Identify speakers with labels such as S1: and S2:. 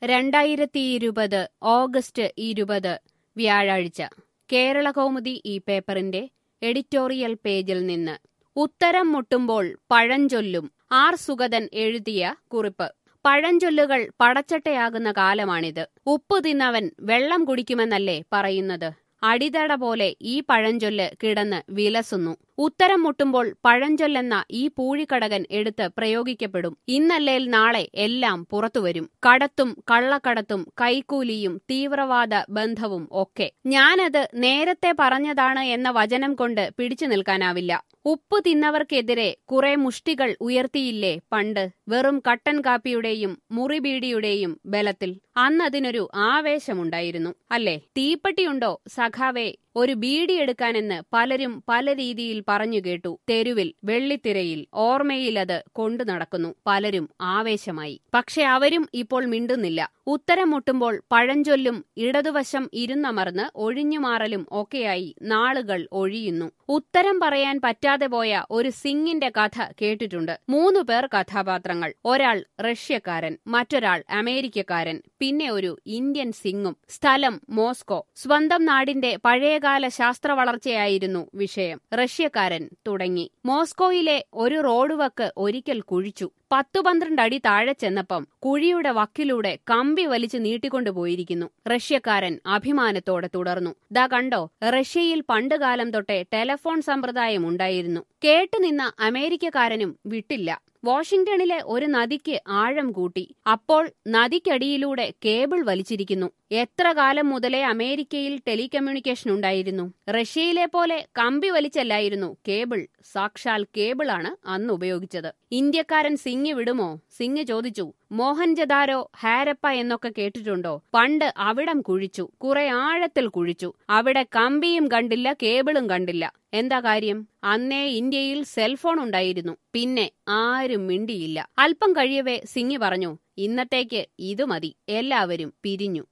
S1: 2020 August 20 വ്യാഴാഴ്ച കേരളകൗമുദി ഈ പേപ്പറിന്റെ എഡിറ്റോറിയൽ പേജിൽ നിന്ന് ഉത്തരം മുട്ടുമ്പോൾ പഴഞ്ചൊല്ലും ആർ സുഗതൻ എഴുതിയ കുറിപ്പ്. പഴഞ്ചൊല്ലുകൾ പടച്ചട്ടയാകുന്ന കാലമാണിത്. ഉപ്പു തിന്നവൻ വെള്ളം കുടിക്കുമെന്നല്ലേ പറയുന്നത്? അടിതട പോലെ ഈ പഴഞ്ചൊല്ല് കിടന്ന് വിലസുന്നു. ഉത്തരം മുട്ടുമ്പോൾ പഴഞ്ചൊല്ലെന്ന ഈ പൂഴിക്കടകൻ എടുത്ത് പ്രയോഗിക്കപ്പെടും. ഇന്നല്ലേൽ നാളെ എല്ലാം പുറത്തുവരും. കടത്തും കള്ളക്കടത്തും കൈക്കൂലിയും തീവ്രവാദ ബന്ധവും ഒക്കെ. ഞാനത് നേരത്തെ പറഞ്ഞതാണ് എന്ന വചനം കൊണ്ട് പിടിച്ചു നിൽക്കാനാവില്ല. ഉപ്പു തിന്നവർക്കെതിരെ കുറെ മുഷ്ടികൾ ഉയർത്തിയില്ലേ പണ്ട്, വെറും കട്ടൻ കാപ്പിയുടെയും മുറിബീഡിയുടെയും ബലത്തിൽ. അന്നതിനൊരു ആവേശമുണ്ടായിരുന്നു അല്ലേ? തീപ്പട്ടിയുണ്ടോ സഖാവേ ഒരു ബീഡിയെടുക്കാനെന്ന് പലരും പല രീതിയിൽ പറഞ്ഞു കേട്ടു. തെരുവിൽ, വെള്ളിത്തിരയിൽ, ഓർമ്മയിലത് കൊണ്ടു നടക്കുന്നു പലരും ആവേശമായി. പക്ഷെ അവരും ഇപ്പോൾ മിണ്ടുന്നില്ല. ഉത്തരം മുട്ടുമ്പോൾ പഴഞ്ചൊല്ലും ഇടതുവശം ഇരുന്നമർന്ന് ഒഴിഞ്ഞുമാറലും ഒക്കെയായി നാളുകൾ ഒഴിയുന്നു. ഉത്തരം പറയാൻ പറ്റാതെ പോയ ഒരു സിംഗിന്റെ കഥ കേട്ടിട്ടുണ്ട്. 3 പേർ കഥാപാത്രങ്ങൾ. ഒരാൾ റഷ്യക്കാരൻ, മറ്റൊരാൾ അമേരിക്കക്കാരൻ, പിന്നെ ഒരു ഇന്ത്യൻ സിംഗും. സ്ഥലം മോസ്കോ. സ്വന്തം നാടിന്റെ പഴയകാല ശാസ്ത്ര വളർച്ചയായിരുന്നു വിഷയം. റഷ്യക്കാരൻ തുടങ്ങി. മോസ്കോയിലെ ഒരു റോഡ് വക്ക് ഒരിക്കൽ കുഴിച്ചു. 10-12 അടി താഴെ ചെന്നപ്പം കുഴിയുടെ വക്കിലൂടെ കമ്പി വലിച്ചു നീട്ടിക്കൊണ്ടുപോയിരിക്കുന്നു. റഷ്യക്കാരൻ അഭിമാനത്തോടെ തുടർന്നു. ദാ കണ്ടോ, റഷ്യയിൽ പണ്ടുകാലം തൊട്ടേ ടെലഫോൺ സമ്പ്രദായം ഉണ്ടായിരുന്നു. കേട്ടുനിന്ന അമേരിക്കക്കാരനും വിട്ടില്ല. വാഷിംഗ്ടണിലെ ഒരു നദിക്ക് ആഴം കൂട്ടി. അപ്പോൾ നദിക്കടിയിലൂടെ കേബിൾ വലിച്ചിരിക്കുന്നു. എത്ര കാലം മുതലേ അമേരിക്കയിൽ ടെലികമ്മ്യൂണിക്കേഷൻ ഉണ്ടായിരുന്നു. റഷ്യയിലെ പോലെ കമ്പി വലിച്ചല്ലായിരുന്നു കേബിൾ. സാക്ഷാൽ കേബിളാണ് അന്ന് ഉപയോഗിച്ചത്. ഇന്ത്യക്കാരൻ സിംഗ് വിടുമോ? സിംഗ് ചോദിച്ചു. മോഹൻജദാരോ ഹാരപ്പ എന്നൊക്കെ കേട്ടിട്ടുണ്ടോ? പണ്ട് അവിടം കുഴിച്ചു, കുറെ ആഴത്തിൽ കുഴിച്ചു. അവിടെ കമ്പിയും കണ്ടില്ല, കേബിളും കണ്ടില്ല. എന്താ കാര്യം? അന്നേ ഇന്ത്യയിൽ സെൽഫോൺ ഉണ്ടായിരുന്നു. പിന്നെ ആരും മിണ്ടിയില്ല. അല്പം കഴിയവേ സിംഗ് പറഞ്ഞു, ഇന്നത്തേക്ക് ഇത് മതി. എല്ലാവരും പിരിഞ്ഞു.